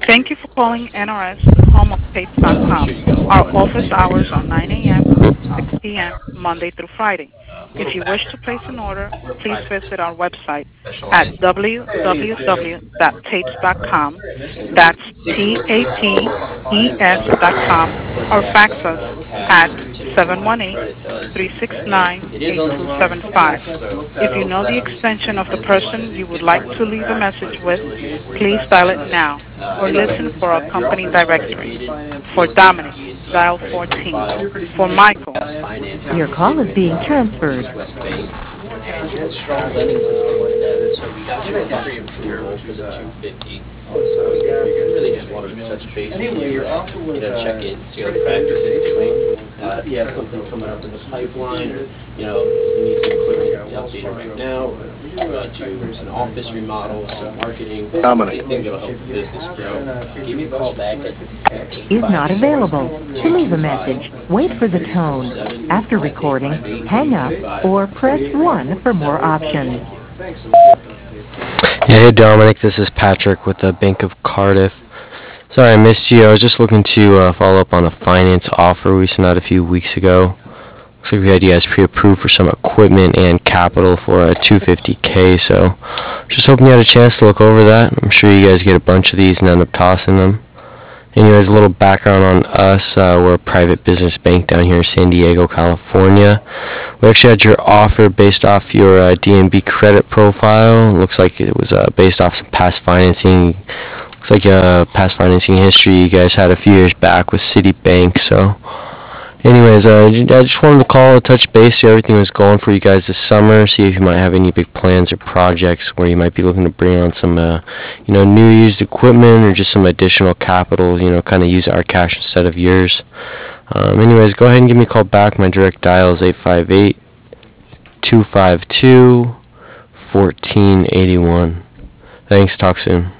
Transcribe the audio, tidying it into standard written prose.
Thank you for calling NRS, home of Tapes.com. Our office hours are 9 a.m. to 6 p.m. Monday through Friday. If you wish to place an order, please visit our website at www.tapes.com. That's TAPES.com, or fax us at 718-369-8275. If you know the extension of the person you would like to leave a message with, please dial it now or listen for our company directory. For Dominic, dial 14. For Michael, Your call is being transferred. Lending system like that. So we got your pre-approval for the 250. So we really just wanted to touch base with you, check in, see how the practice is doing. If you have something coming up in the pipeline, or you need some equipment updated right now, or do an office remodel, some marketing, anything that'll help the business grow. Give me a call back at Is not available. To leave a message, wait for the tone. After recording, hang up or press 1 for more options. Yeah, hey Dominic, this is Patrick with the Bank of Cardiff. Sorry I missed you. I was just looking to follow up on a finance offer we sent out a few weeks ago. Looks like we had you guys pre-approved for some equipment and capital for a 250K, so just hoping you had a chance to look over that. I'm sure you guys get a bunch of these and end up tossing them. Anyways, a little background on us. We're a private business bank down here in San Diego, California. We actually had your offer based off your DNB credit profile. Looks like it was based off some past financing. Looks like past financing history you guys had a few years back with Citibank. So, anyways, I just wanted to call and touch base, see how everything was going for you guys this summer, see if you might have any big plans or projects where you might be looking to bring on some, new used equipment or just some additional capital, kind of use our cash instead of yours. Anyways, go ahead and give me a call back. My direct dial is 858-252-1481. Thanks, talk soon.